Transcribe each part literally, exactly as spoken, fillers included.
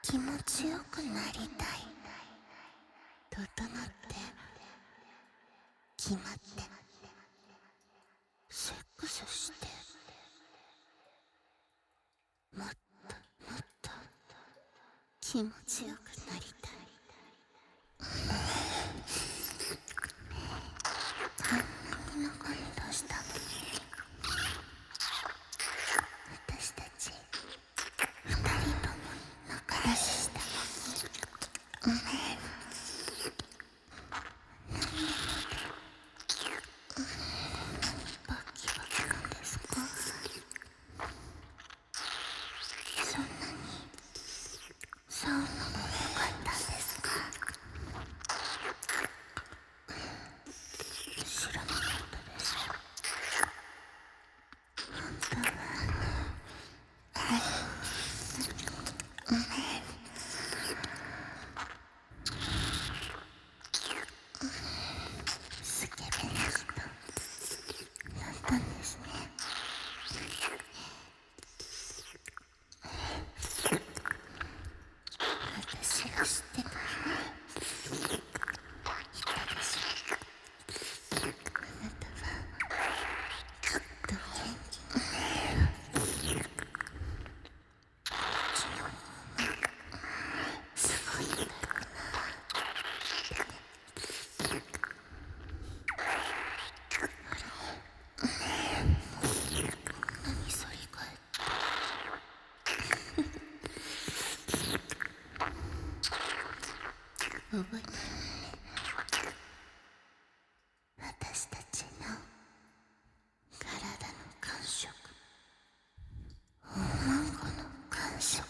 気持ちよくなりたい。整って決まってセックスしてもっともっと気持ちよくなりたい。あんなにのこにどうしたの？私たち二人とも仲良しした。うん。バキバキなんですか？そんなにサウナも良かったんですか？知らなかったです。本当はスケベな人だったんですね。私が知ってたの言ったでしょ。あなたはきっと元気に昨日もすごいんだろうな。何それかえ覚えてるね。私たちの体の感触、おまんこの感触。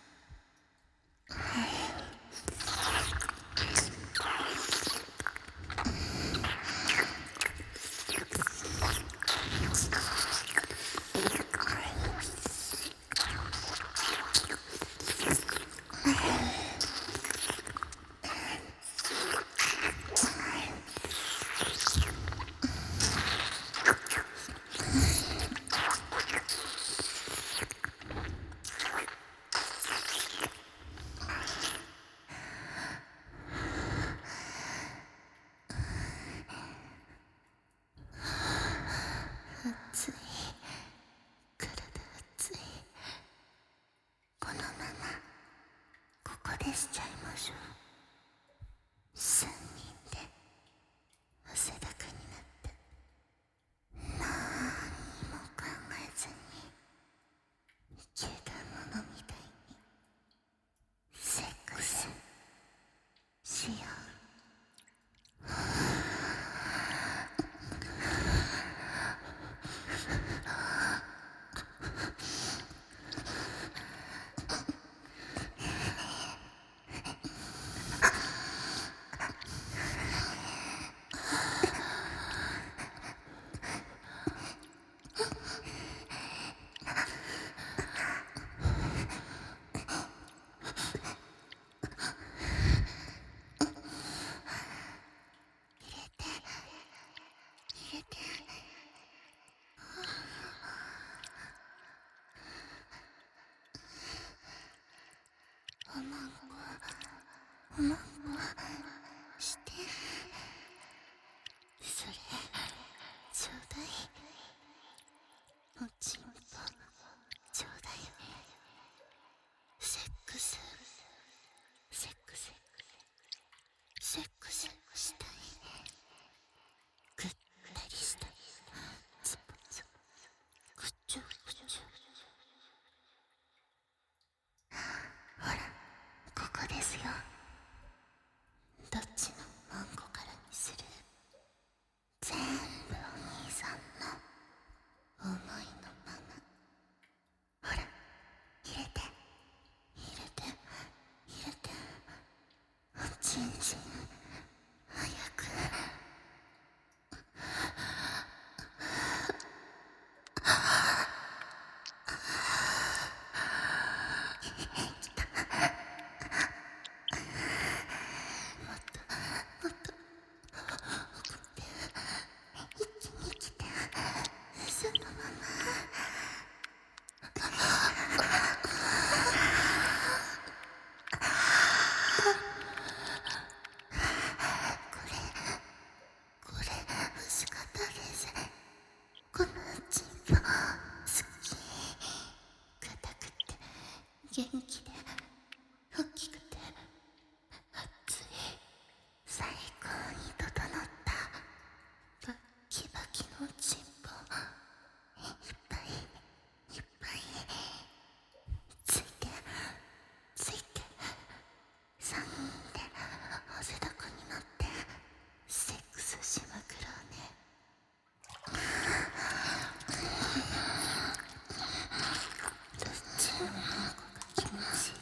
熱い、体熱い。このままここでしちゃいましょう。三人で汗だくになって何にも考えずに消えたものみたいにセックスしよう。 元気で大きくて熱い、最高に整ったバッキバキのチンポいっぱいいっぱいついてついてさんにんで汗だくになってセックスしまくろうね。どっちもうんこが気持ちいい。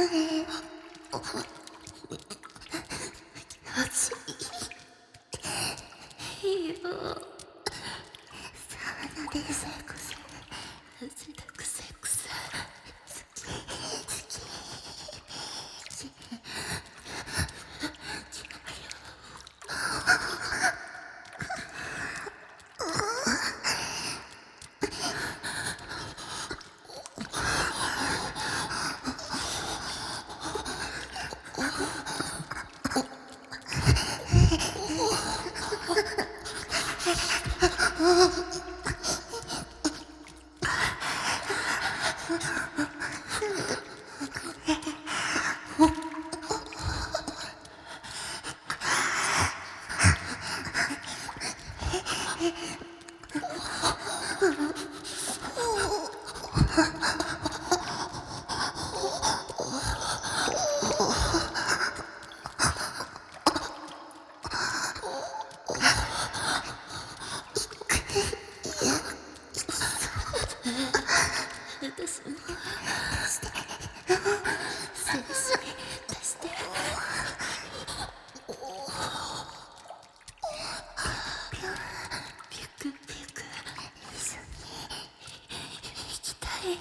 暑いよ。サウナでセックス、汗だくセックス好き好き私も出して精子出してピクピク一緒に行きたい。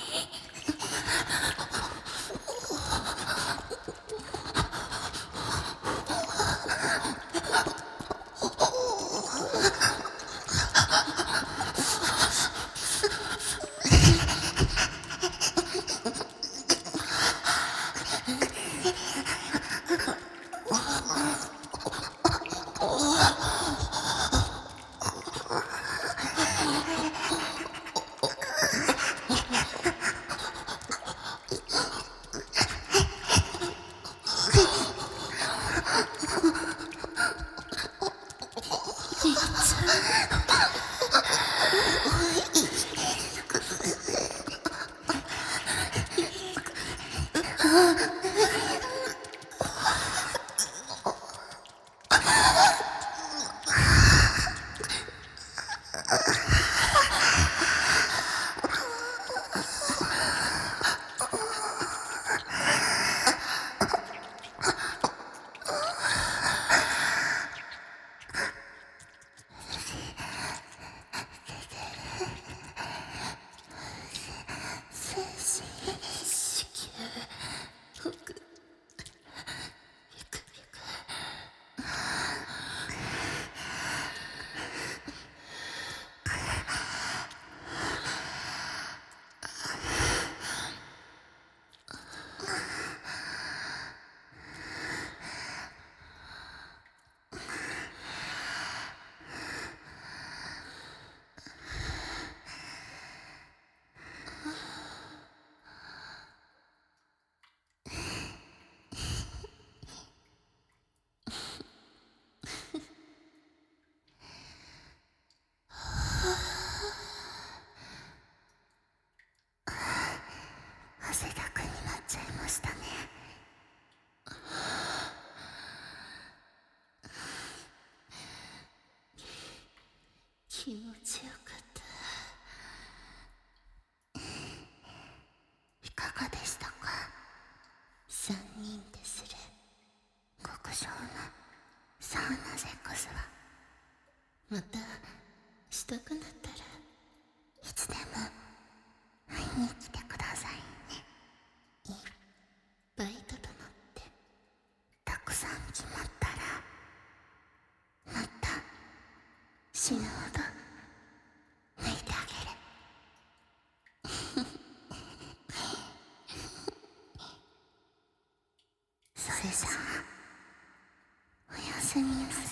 汗だくになっちゃいましたね。気持ちよかった。いかがでしたか？三人でする極上のサウナセックスは。またしたくなったらいつでも会いに来てくださいね。いっぱい整ってたくさん決まったらまた死ぬほど泣いてあげる。それじゃあおやすみなさい。